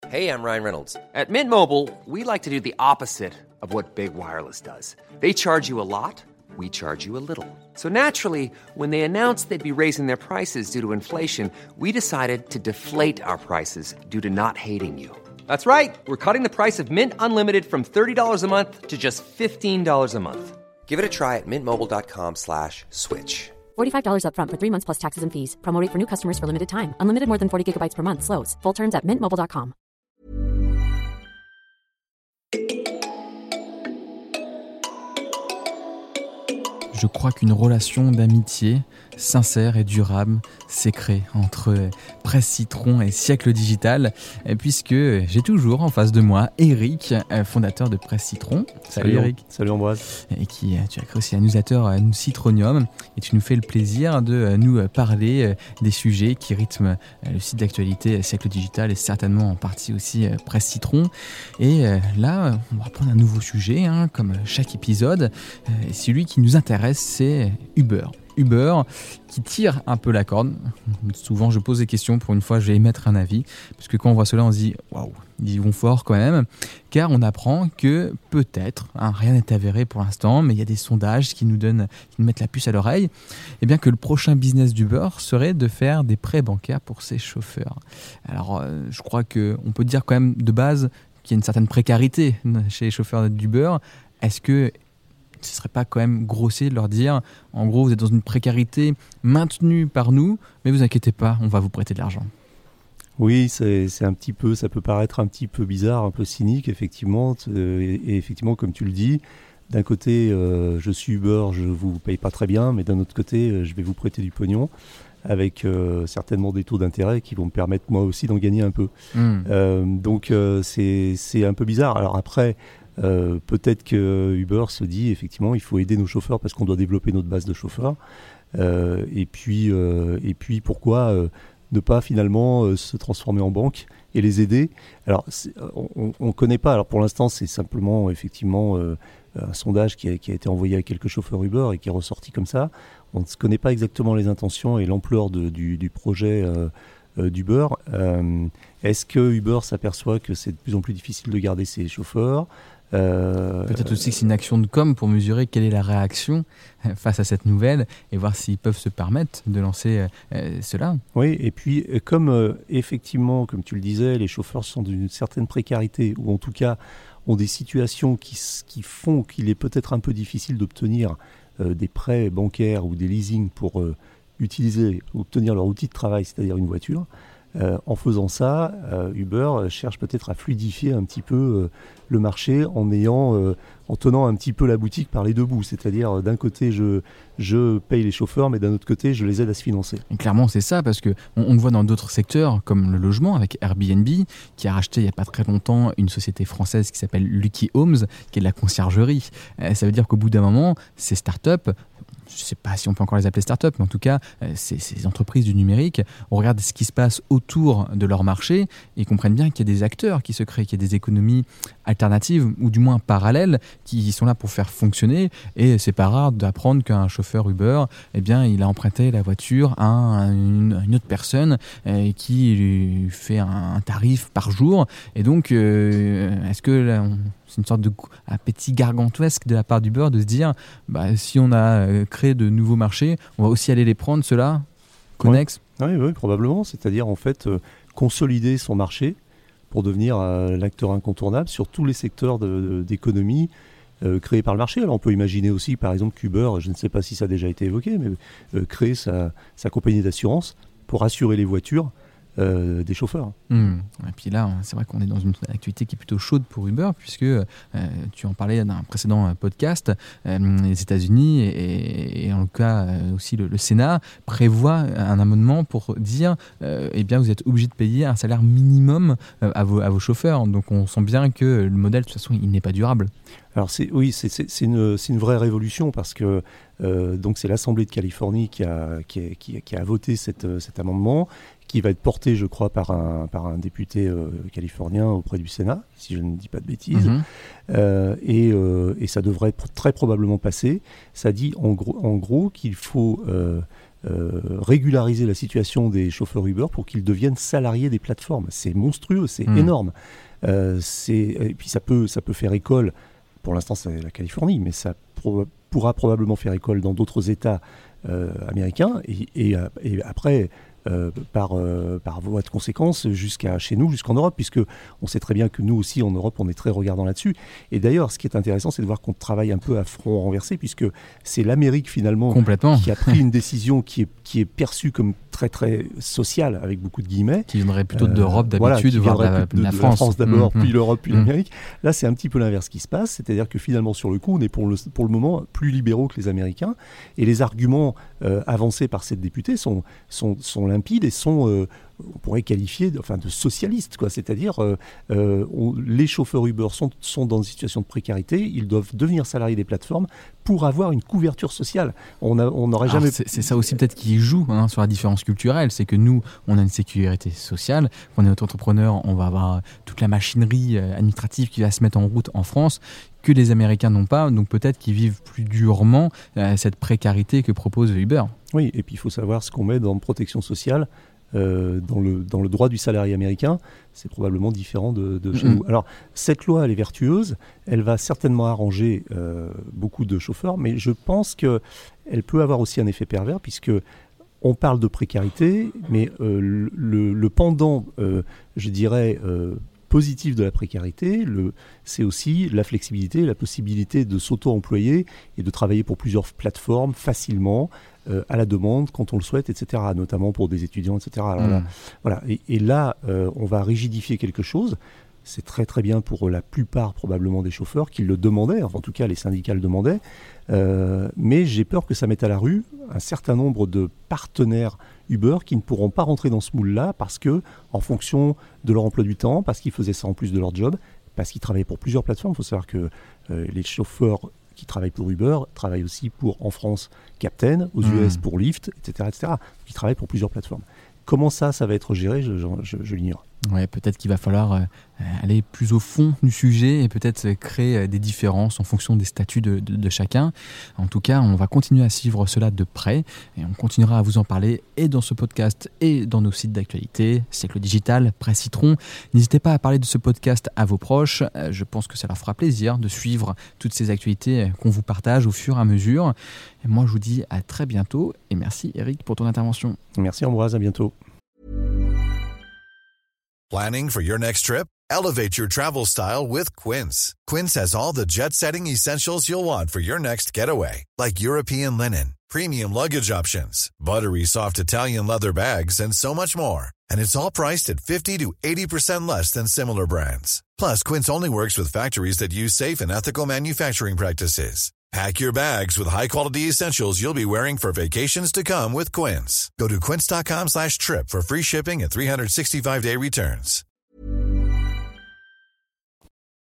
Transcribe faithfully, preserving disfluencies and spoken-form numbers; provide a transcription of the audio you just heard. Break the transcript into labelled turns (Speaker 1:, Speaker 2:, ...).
Speaker 1: Hey, I'm Ryan Reynolds. At Mint Mobile, we like to do the opposite of what Big Wireless does. They charge you a lot, we charge you a little. So naturally, when they announced they'd be raising their prices due to inflation, we decided to deflate our prices due to not hating you. That's right. We're cutting the price of Mint Unlimited from thirty dollars a month to just fifteen dollars a month. Give it a try at mintmobile.com slash switch.
Speaker 2: forty-five dollars up front for three months plus taxes and fees. Promo rate for new customers for limited time. Unlimited more than forty gigabytes per month. Slows full terms at mint mobile dot com.
Speaker 3: Je crois qu'une relation d'amitié sincère et durable s'est créée entre Presse Citron et Siècle Digital, puisque j'ai toujours en face de moi Eric, fondateur de Presse Citron.
Speaker 4: Salut, Salut Eric. Salut Ambroise.
Speaker 3: Et qui, tu as créé aussi un newsletter Citronium, et tu nous fais le plaisir de nous parler des sujets qui rythment le site d'actualité Siècle Digital et certainement en partie aussi Presse Citron. Et là, on va prendre un nouveau sujet, hein, comme chaque épisode. Et celui qui nous intéresse, c'est Uber. Uber qui tire un peu la corde. Souvent, je pose des questions. Pour une fois, je vais émettre un avis. Parce que quand on voit cela, on se dit « Waouh, ils vont fort quand même ». Car on apprend que peut-être, hein, rien n'est avéré pour l'instant, mais il y a des sondages qui nous donnent, qui nous mettent la puce à l'oreille, et bien que le prochain business d'Uber serait de faire des prêts bancaires pour ses chauffeurs. Alors, euh, je crois qu'on peut dire quand même de base qu'il y a une certaine précarité chez les chauffeurs d'Uber. Est-ce que ce ne serait pas quand même grossier de leur dire, en gros, vous êtes dans une précarité maintenue par nous, mais vous inquiétez pas, on va vous prêter de l'argent?
Speaker 4: Oui, c'est, c'est un petit peu, ça peut paraître un petit peu bizarre, un peu cynique, effectivement. Et, et effectivement, comme tu le dis, d'un côté, euh, je suis Uber, je vous paye pas très bien, mais d'un autre côté, je vais vous prêter du pognon, avec euh, certainement des taux d'intérêt qui vont me permettre moi aussi d'en gagner un peu. Mmh. Euh, donc euh, c'est, c'est un peu bizarre. Alors après, Euh, peut-être que Uber se dit effectivement il faut aider nos chauffeurs parce qu'on doit développer notre base de chauffeurs euh, et puis euh, et puis pourquoi euh, ne pas finalement euh, se transformer en banque et les aider. Alors on ne connaît pas, alors pour l'instant c'est simplement effectivement euh, un sondage qui a, qui a été envoyé à quelques chauffeurs Uber et qui est ressorti comme ça. On ne connaît pas exactement les intentions et l'ampleur de, du, du projet euh, euh, d'Uber. Euh, est-ce que Uber s'aperçoit que c'est de plus en plus difficile de garder ses chauffeurs?
Speaker 3: Euh, Peut-être aussi que c'est une action de com pour mesurer quelle est la réaction face à cette nouvelle et voir s'ils peuvent se permettre de lancer euh, cela.
Speaker 4: Oui, et puis comme euh, effectivement, comme tu le disais, les chauffeurs sont d'une certaine précarité ou en tout cas ont des situations qui, qui font qu'il est peut-être un peu difficile d'obtenir euh, des prêts bancaires ou des leasings pour euh, utiliser, obtenir leur outil de travail, c'est-à-dire une voiture. Euh, en faisant ça, euh, Uber cherche peut-être à fluidifier un petit peu euh, le marché en ayant, euh, en tenant un petit peu la boutique par les deux bouts. C'est-à-dire, euh, d'un côté, je, je paye les chauffeurs, mais d'un autre côté, je les aide à se financer.
Speaker 3: Et clairement, c'est ça, parce qu'on on le voit dans d'autres secteurs, comme le logement, avec Airbnb, qui a racheté il n'y a pas très longtemps une société française qui s'appelle Lucky Homes, qui est de la conciergerie. Euh, ça veut dire qu'au bout d'un moment, ces startups, je ne sais pas si on peut encore les appeler startups, mais en tout cas, ces, ces entreprises du numérique, on regarde ce qui se passe autour de leur marché et comprennent bien qu'il y a des acteurs qui se créent, qu'il y a des économies alternatives ou du moins parallèles qui sont là pour faire fonctionner. Et c'est pas rare d'apprendre qu'un chauffeur Uber, eh bien, il a emprunté la voiture à, un, une, une autre personne eh, qui lui fait un, un tarif par jour. Et donc, euh, est-ce que là, on, c'est une sorte de appétit gargantuesque de la part d'Uber de se dire bah, si on a créé de nouveaux marchés, on va aussi aller les prendre, ceux-là, connexes.
Speaker 4: Oui, oui, oui, probablement. C'est-à-dire en fait euh, consolider son marché pour devenir euh, l'acteur incontournable sur tous les secteurs de, de, d'économie euh, créés par le marché. Alors on peut imaginer aussi par exemple qu'Uber, je ne sais pas si ça a déjà été évoqué, mais euh, créer sa, sa compagnie d'assurance pour assurer les voitures Euh, des chauffeurs.
Speaker 3: Mmh. Et puis là, c'est vrai qu'on est dans une activité qui est plutôt chaude pour Uber, puisque euh, tu en parlais d'un précédent podcast, euh, les États-Unis et, et en tout cas euh, aussi le, le Sénat prévoient un amendement pour dire euh, eh bien, vous êtes obligé de payer un salaire minimum euh, à, vos, à vos chauffeurs. Donc on sent bien que le modèle, de toute façon, il n'est pas durable.
Speaker 4: Alors c'est, oui, c'est, c'est, c'est, une, c'est une vraie révolution parce que euh, donc c'est l'Assemblée de Californie qui a, qui a, qui a, qui a voté cette, cet amendement qui va être porté, je crois, par un, par un député euh, californien auprès du Sénat, si je ne dis pas de bêtises. Mmh. Euh, et, euh, et ça devrait très probablement passer. Ça dit en gros, en gros qu'il faut euh, euh, régulariser la situation des chauffeurs Uber pour qu'ils deviennent salariés des plateformes. C'est monstrueux, c'est mmh. énorme. Euh, c'est, et puis ça peut, ça peut faire école, pour l'instant c'est la Californie, mais ça pro- pourra probablement faire école dans d'autres États euh, américains, et, et, et après... Euh, par, euh, par voie de conséquence jusqu'à chez nous, jusqu'en Europe, puisque on sait très bien que nous aussi en Europe on est très regardant là-dessus. Et d'ailleurs, ce qui est intéressant, c'est de voir qu'on travaille un peu à front renversé, puisque c'est l'Amérique finalement qui a pris une décision qui est, qui est perçue comme très très sociale, avec beaucoup de guillemets.
Speaker 3: Qui viendrait plutôt d'Europe euh, d'habitude,
Speaker 4: voilà,
Speaker 3: voire de la,
Speaker 4: de,
Speaker 3: la
Speaker 4: de
Speaker 3: France.
Speaker 4: La France d'abord, mmh, puis l'Europe, puis mmh. l'Amérique. Là, c'est un petit peu l'inverse qui se passe, c'est-à-dire que finalement sur le coup, on est pour le, pour le moment plus libéraux que les Américains, et les arguments euh, avancés par cette députée sont, sont, sont limpides et sont... Euh, on pourrait qualifier de, enfin, de socialistes, quoi. C'est-à-dire euh, euh, on, les chauffeurs Uber sont, sont dans une situation de précarité, ils doivent devenir salariés des plateformes pour avoir une couverture sociale. On n'aurait jamais...
Speaker 3: C'est, c'est ça aussi peut-être qui joue hein, sur la différence culturelle, c'est que nous, on a une sécurité sociale, quand on est auto-entrepreneur, on va avoir toute la machinerie administrative qui va se mettre en route en France, que les Américains n'ont pas, donc peut-être qu'ils vivent plus durement euh, cette précarité que propose Uber.
Speaker 4: Oui, et puis il faut savoir ce qu'on met dans protection sociale. Euh, dans, le, dans le droit du salarié américain, c'est probablement différent de, de chez mmh. nous. Alors, cette loi, elle est vertueuse, elle va certainement arranger euh, beaucoup de chauffeurs, mais je pense qu'elle peut avoir aussi un effet pervers, puisque on parle de précarité, mais euh, le, le pendant, euh, je dirais, euh, positif de la précarité, le, c'est aussi la flexibilité, la possibilité de s'auto-employer et de travailler pour plusieurs plateformes facilement, euh, à la demande, quand on le souhaite, et cetera, notamment pour des étudiants, et cetera. Alors, mmh. là, voilà. et, et là, euh, on va rigidifier quelque chose. C'est très très bien pour la plupart probablement des chauffeurs qui le demandaient, enfin, en tout cas les syndicats le demandaient, euh, mais j'ai peur que ça mette à la rue un certain nombre de partenaires Uber qui ne pourront pas rentrer dans ce moule-là parce que, en fonction de leur emploi du temps, parce qu'ils faisaient ça en plus de leur job, parce qu'ils travaillaient pour plusieurs plateformes. Il faut savoir que euh, les chauffeurs qui travaillent pour Uber travaillent aussi pour, en France, Captain, aux mmh. U S pour Lyft, et cetera, et cetera. Ils travaillent pour plusieurs plateformes. Comment ça, ça va être géré, je, je, je, je l'ignore.
Speaker 3: Ouais, peut-être qu'il va falloir euh, aller plus au fond du sujet et peut-être créer euh, des différences en fonction des statuts de, de, de chacun. En tout cas, on va continuer à suivre cela de près et on continuera à vous en parler et dans ce podcast et dans nos sites d'actualité, Siècle Digital, Presse Citron. N'hésitez pas à parler de ce podcast à vos proches. Euh, je pense que ça leur fera plaisir de suivre toutes ces actualités qu'on vous partage au fur et à mesure. Et moi, je vous dis à très bientôt et merci Eric pour ton intervention.
Speaker 4: Merci Ambroise, à bientôt.
Speaker 5: Planning for your next trip? Elevate your travel style with Quince. Quince has all the jet-setting essentials you'll want for your next getaway, like European linen, premium luggage options, buttery soft Italian leather bags, and so much more. And it's all priced at fifty to eighty percent less than similar brands. Plus, Quince only works with factories that use safe and ethical manufacturing practices. Pack your bags with high-quality essentials you'll be wearing for vacations to come with Quince. Go to quince.com slash trip for free shipping and three sixty-five day returns.